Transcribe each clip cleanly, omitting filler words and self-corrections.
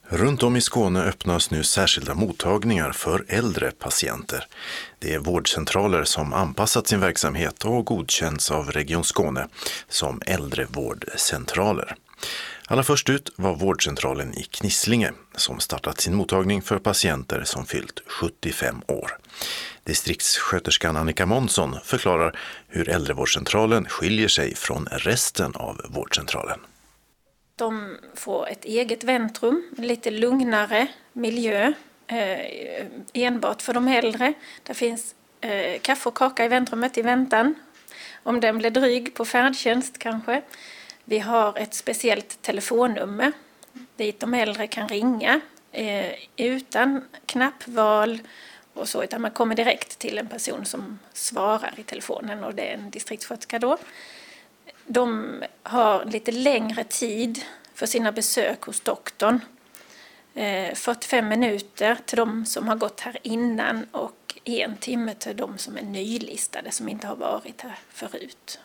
Runt om i Skåne öppnas nu särskilda mottagningar för äldre patienter. Det är vårdcentraler som anpassat sin verksamhet och godkänns av Region Skåne som äldrevårdcentraler. Allra först ut var vårdcentralen i Knislinge som startat sin mottagning för patienter som fyllt 75 år. Distriktssköterskan Annika Månsson förklarar hur äldrevårdcentralen skiljer sig från resten av vårdcentralen. De får ett eget väntrum, lite lugnare miljö, enbart för de äldre. Det finns kaffe och kaka i väntrummet i väntan, om den blir dryg på färdtjänst kanske. Vi har ett speciellt telefonnummer dit de äldre kan ringa utan knappval och så, utan man kommer direkt till en person som svarar i telefonen och det är en distriktssköterska då. De har lite längre tid för sina besök hos doktorn. 45 minuter till de som har gått här innan och 1 timme till de som är nylistade som inte har varit här förut.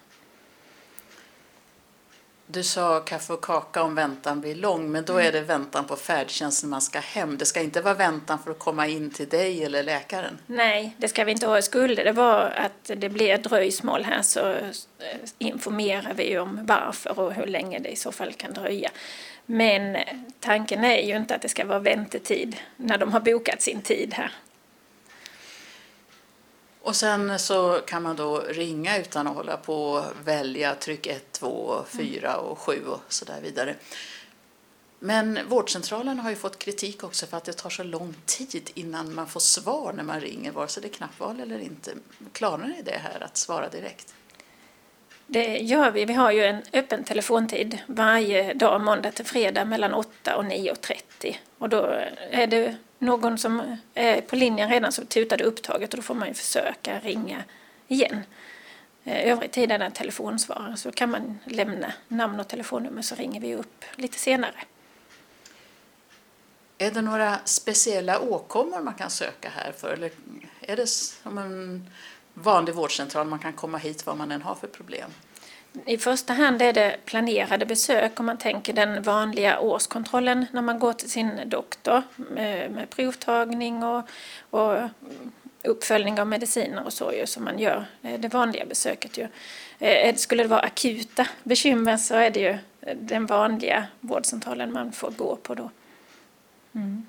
Du sa kaffe och kaka om väntan blir lång, men då är det väntan på färdtjänsten man ska hem. Det ska inte vara väntan för att komma in till dig eller läkaren. Nej, det ska vi inte ha. Skulle det vara att det blir dröjsmål här så informerar vi om varför och hur länge det i så fall kan dröja. Men tanken är ju inte att det ska vara väntetid när de har bokat sin tid här. Och sen så kan man då ringa utan att hålla på och välja tryck 1, 2, 4 och 7 och så där vidare. Men vårdcentralen har ju fått kritik också för att det tar så lång tid innan man får svar när man ringer, vare sig det är knappval eller inte. Klarar ni det här att svara direkt? Det gör vi. Vi har ju en öppen telefontid varje dag, måndag till fredag mellan 8 och 9.30. Och då är det någon som är på linjen redan så tutar det upptaget och då får man ju försöka ringa igen. Övrig tid är det telefonsvarare så kan man lämna namn och telefonnummer så ringer vi upp lite senare. Är det några speciella åkommor man kan söka här för? Eller är det som en vanlig vårdcentral man kan komma hit vad man än har för problem? I första hand är det planerade besök om man tänker den vanliga årskontrollen när man går till sin doktor med provtagning och uppföljning av mediciner och så ju, som man gör det vanliga besöket. Ju. Skulle det vara akuta bekymmer så är det ju den vanliga vårdcentralen man får gå på då. Mm.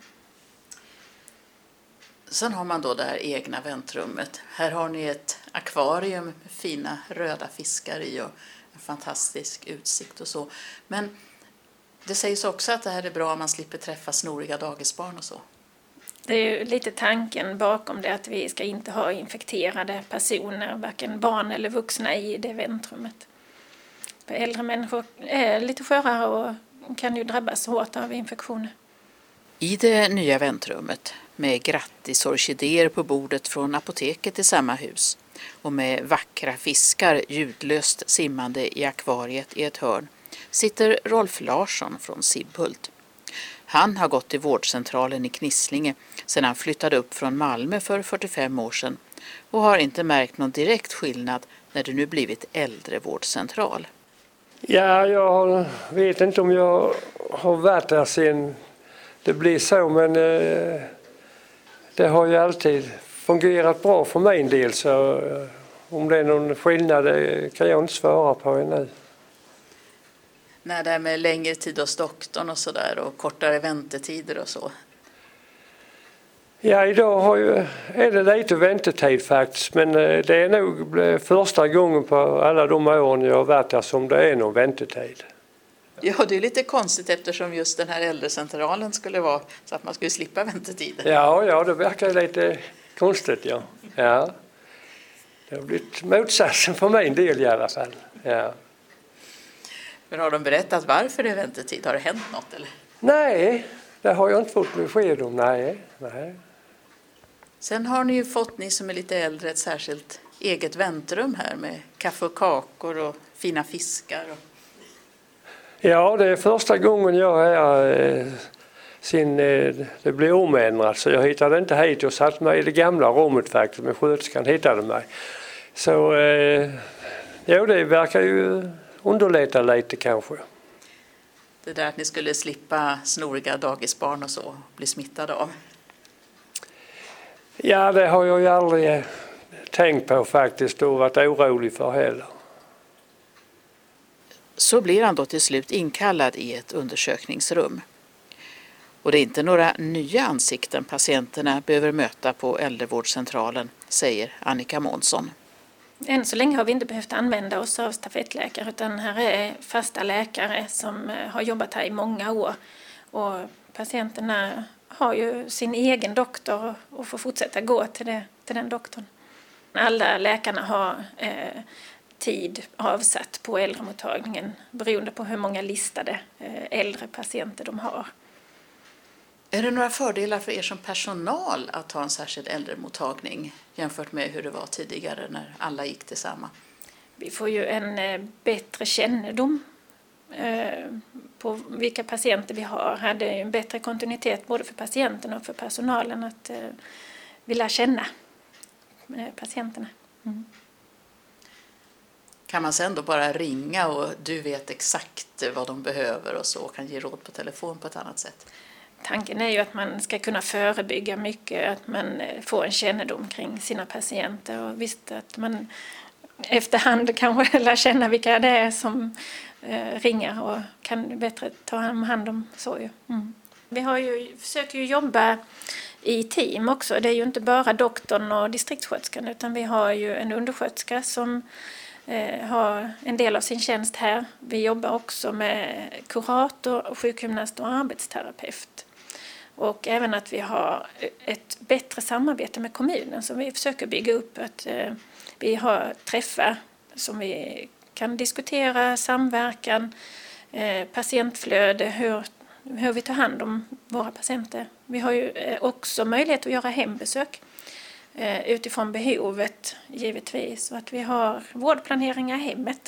Sen har man då det här egna väntrummet. Här har ni ett akvarium med fina röda fiskar i och en fantastisk utsikt och så. Men det sägs också att det här är bra om man slipper träffa snoriga dagisbarn och så. Det är ju lite tanken bakom det att vi ska inte ha infekterade personer, varken barn eller vuxna i det väntrummet. För äldre människor är lite skörare och kan ju drabbas hårt av infektioner. I det nya väntrummet med grattisorkidéer på bordet från apoteket i samma hus och med vackra fiskar ljudlöst simmande i akvariet i ett hörn sitter Rolf Larsson från Sibbhult. Han har gått till vårdcentralen i Knislinge sedan han flyttade upp från Malmö för 45 år sedan och har inte märkt någon direkt skillnad när det nu blivit äldrevårdcentral. Ja, jag vet inte om jag har varit där sen det blir så, men det har ju alltid fungerat bra för min del, så om det är någon skillnad kan jag inte svara på ännu. När det är med längre tid hos doktorn och sådär och kortare väntetider och så? Ja, idag är det lite väntetid faktiskt, men det är nog första gången på alla de åren jag har varit där som det är någon väntetid. Ja, det är lite konstigt eftersom just den här äldrecentralen skulle vara så att man skulle slippa väntetider. Ja, det verkar lite konstigt, ja. Det har blivit motsatsen för min del i alla fall, ja. Men har de berättat varför det är väntetid? Har det hänt något eller? Nej, det har jag inte fått besked om, nej. Sen har ni ju fått, ni som är lite äldre, ett särskilt eget väntrum här med kaffe och kakor och fina fiskar. Ja, det är första gången jag är här sen det blev omändrat. Så jag hittade inte hit. Jag satt mig i det gamla rummet faktiskt, men sköterskan hittade mig. Så det verkar ju underlätta lite kanske. Det där att ni skulle slippa snoriga dagisbarn och så bli smittade av? Ja, det har jag ju aldrig tänkt på faktiskt och varit orolig för heller. Så blir han då till slut inkallad i ett undersökningsrum. Och det är inte några nya ansikten patienterna behöver möta på äldrevårdscentralen, säger Annika Månsson. Än så länge har vi inte behövt använda oss av stafettläkare, utan här är fasta läkare som har jobbat här i många år. Och patienterna har ju sin egen doktor och får fortsätta gå till den doktorn. Alla läkarna har tid avsatt på äldremottagningen beroende på hur många listade äldre patienter de har. Är det några fördelar för er som personal att ha en särskild äldremottagning jämfört med hur det var tidigare när alla gick till samma? Vi får ju en bättre kännedom på vilka patienter vi har. Hade en bättre kontinuitet både för patienten och för personalen att vilja känna patienterna. Mm. Kan man sen då bara ringa och du vet exakt vad de behöver och så kan ge råd på telefon på ett annat sätt? Tanken är ju att man ska kunna förebygga mycket, att man får en kännedom kring sina patienter och visst att man efterhand kanske lär känna vilka det är som ringer och kan bättre ta hand om så. Mm. Vi försöker ju jobba i team också. Det är ju inte bara doktorn och distriktssköterskan utan vi har ju en undersköterska som har en del av sin tjänst här. Vi jobbar också med kurator, sjukgymnast och arbetsterapeut. Och även att vi har ett bättre samarbete med kommunen som vi försöker bygga upp. Att vi har träffar som vi kan diskutera, samverkan, patientflöde, hur vi tar hand om våra patienter. Vi har ju också möjlighet att göra hembesök utifrån behovet givetvis. Och att vi har vårdplaneringar i hemmet.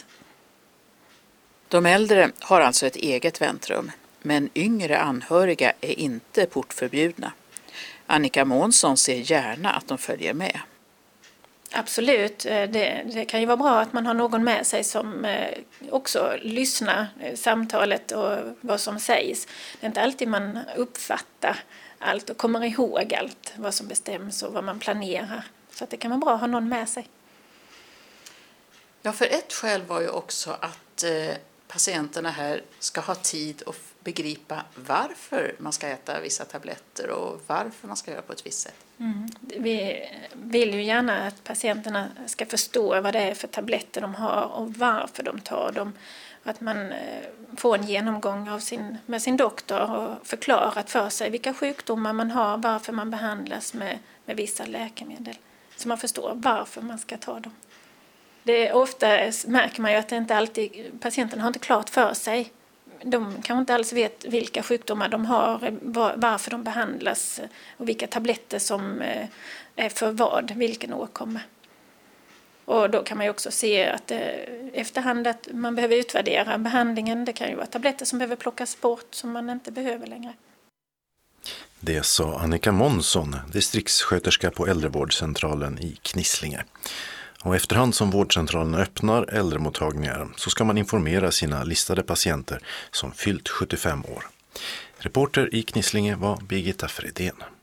De äldre har alltså ett eget väntrum, men yngre anhöriga är inte portförbjudna. Annika Månsson ser gärna att de följer med. Absolut, det kan ju vara bra att man har någon med sig som också lyssnar samtalet och vad som sägs. Det är inte alltid man uppfattar allt och kommer ihåg allt vad som bestäms och vad man planerar. Så att det kan vara bra att ha någon med sig. Ja, för ett skäl var ju också att patienterna här ska ha tid att begripa varför man ska äta vissa tabletter och varför man ska göra på ett visst sätt. Mm. Vi vill ju gärna att patienterna ska förstå vad det är för tabletter de har och varför de tar dem. Att man får en genomgång med sin doktor och förklarat för sig vilka sjukdomar man har, varför man behandlas med vissa läkemedel. Så man förstår varför man ska ta dem. Ofta märker man ju att det inte alltid, patienterna har inte klart för sig. De kanske inte alls vet vilka sjukdomar de har, varför de behandlas och vilka tabletter som är för vad, vilken åkomma. Och då kan man ju också se att efterhand att man behöver utvärdera behandlingen. Det kan ju vara tabletter som behöver plockas bort som man inte behöver längre. Det sa Annika Månsson, distriktssköterska på äldrevårdscentralen i Knislinge. Och efterhand som vårdcentralen öppnar äldremottagningar så ska man informera sina listade patienter som fyllt 75 år. Reporter i Knislinge var Birgitta Fredén.